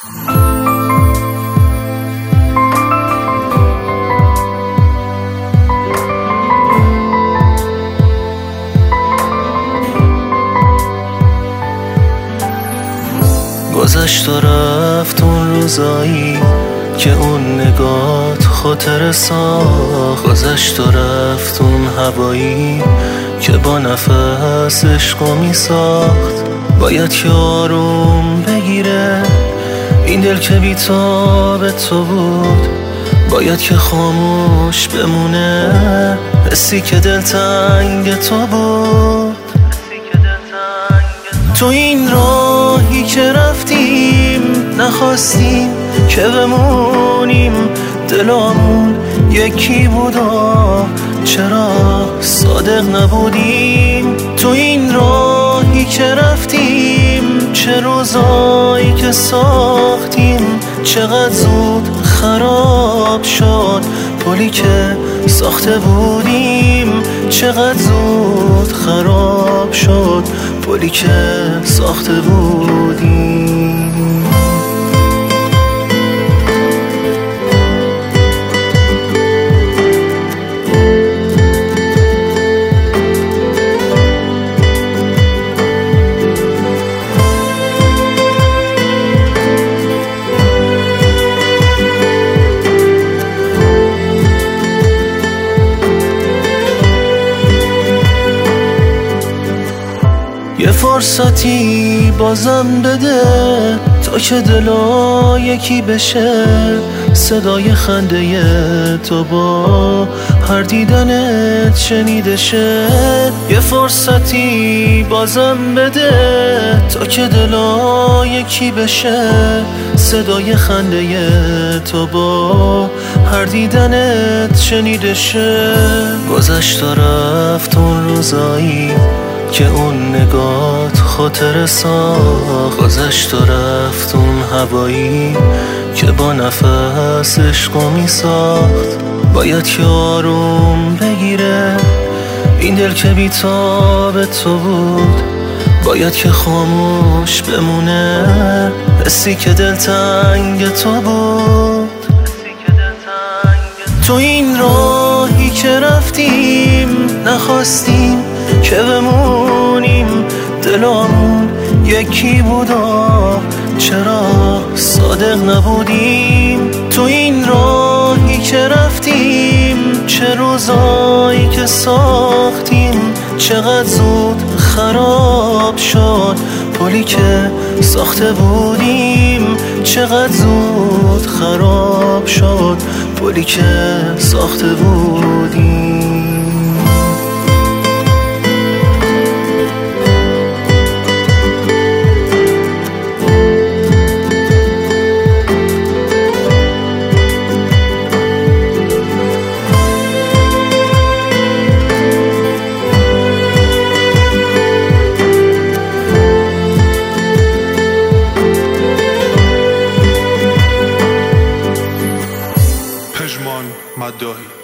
گذشت و رفت اون روزایی که اون نگات خاطره ساخت. گذشت و رفت اون هوایی که با نفس عشقو می ساخت. باید که آروم بگیره این دل که بی‌تاب تو بود. باید که خاموش بمونه حسی که دلتنگ تو بود. تو این راهی که رفتیم نخواستیم که بمونیم. دلامون یکی بود و چرا صادق نبودیم. تو این راهی که رفتیم چه روزایی که ساختیم. چقدر زود خراب شد پلی که ساخته بودیم. چقدر زود خراب شد پلی که ساخته بودیم. یه فرصتی بازم بده تا که دلا یکی بشه. صدای خنده تو با هر دیدنت شنیده شه. یه فرصتی بازم بده تا که دلا یکی بشه. صدای خنده تو با هر دیدنت شنیده شه. گذشت و رفت اون روزایی که اون نگات خاطره ساخت. گذشت و رفت اون هوایی که با نفس عشقو می ساخت. باید که آروم بگیره این دل که بی‌تاب تو بود. باید که خاموش بمونه حسی که دلتنگ تو بود. تو این راهی که رفتیم نخواستیم که بمونیم. دلامون یکی بود و چرا صادق نبودیم. تو این راهی که رفتیم چه روزایی که ساختیم. چقدر زود خراب شد پلی که ساخته بودیم. چقدر زود خراب شد پلی که ساخته بودیم. پژمان مداحی